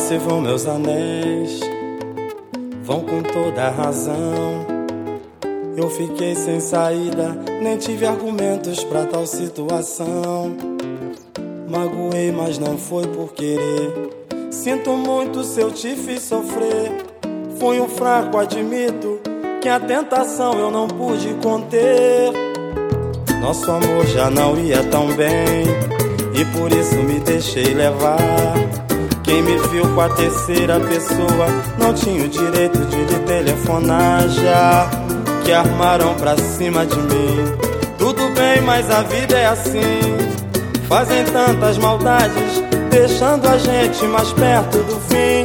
se vão meus anéis, vão com toda a razão. Eu fiquei sem saída, nem tive argumentos pra tal situação. Magoei, mas não foi por querer. Sinto muito se eu te fiz sofrer. Fui um fraco, admito que a tentação eu não pude conter. Nosso amor já não ia tão bem e por isso me deixei levar. Quem me viu com a terceira pessoa não tinha o direito de lhe telefonar. Já que armaram pra cima de mim, tudo bem, mas a vida é assim. Fazem tantas maldades, deixando a gente mais perto do fim.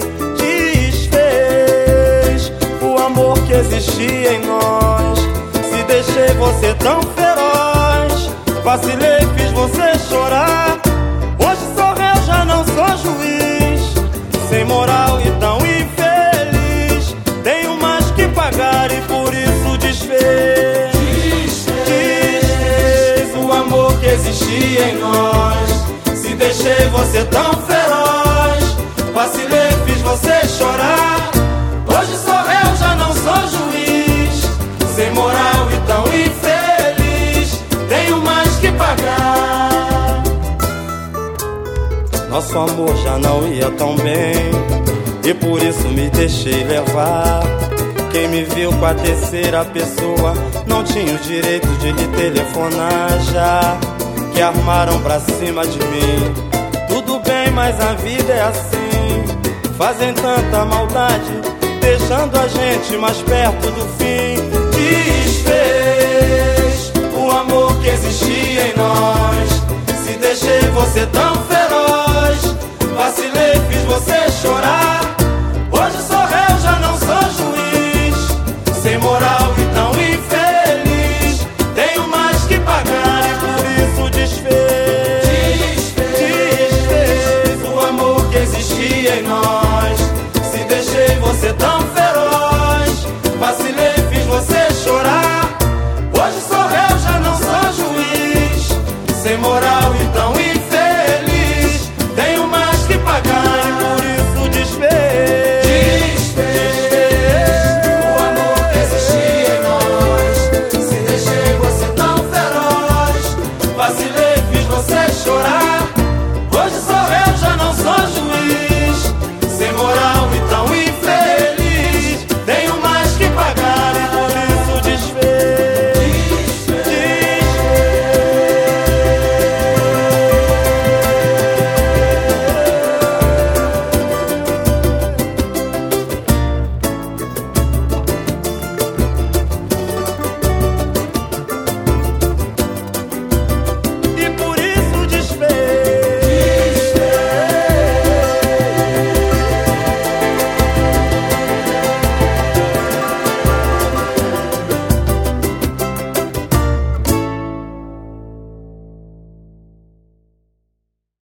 Desfez o amor que existia em nós. Se deixei você tão feroz, vacilei, fiz você chorar. Hoje sou réu, já não sou juiz. Sem moral e tão infeliz, tenho mais que pagar e por isso desfez. Desfez o amor que existia em nós. Se deixei você tão feroz, vacilei, fiz você chorar. Hoje sou réu, já não sou juiz. Sem moral e tão infeliz, tenho mais que pagar. Nosso amor já não ia tão bem e por isso me deixei levar. Quem me viu com a terceira pessoa não tinha o direito de lhe telefonar. Já que armaram pra cima de mim, tudo bem, mas a vida é assim. Fazem tanta maldade, deixando a gente mais perto do fim. Desfez o amor que existia em nós. Se deixei você tão feroz, vacilei, fiz você chorar. Hoje sou réu, já não sou juiz. Sem moral e tão infeliz, tenho mais que pagar e por isso desfez. Desfez o amor que existia em nós. Se deixei você tão feliz,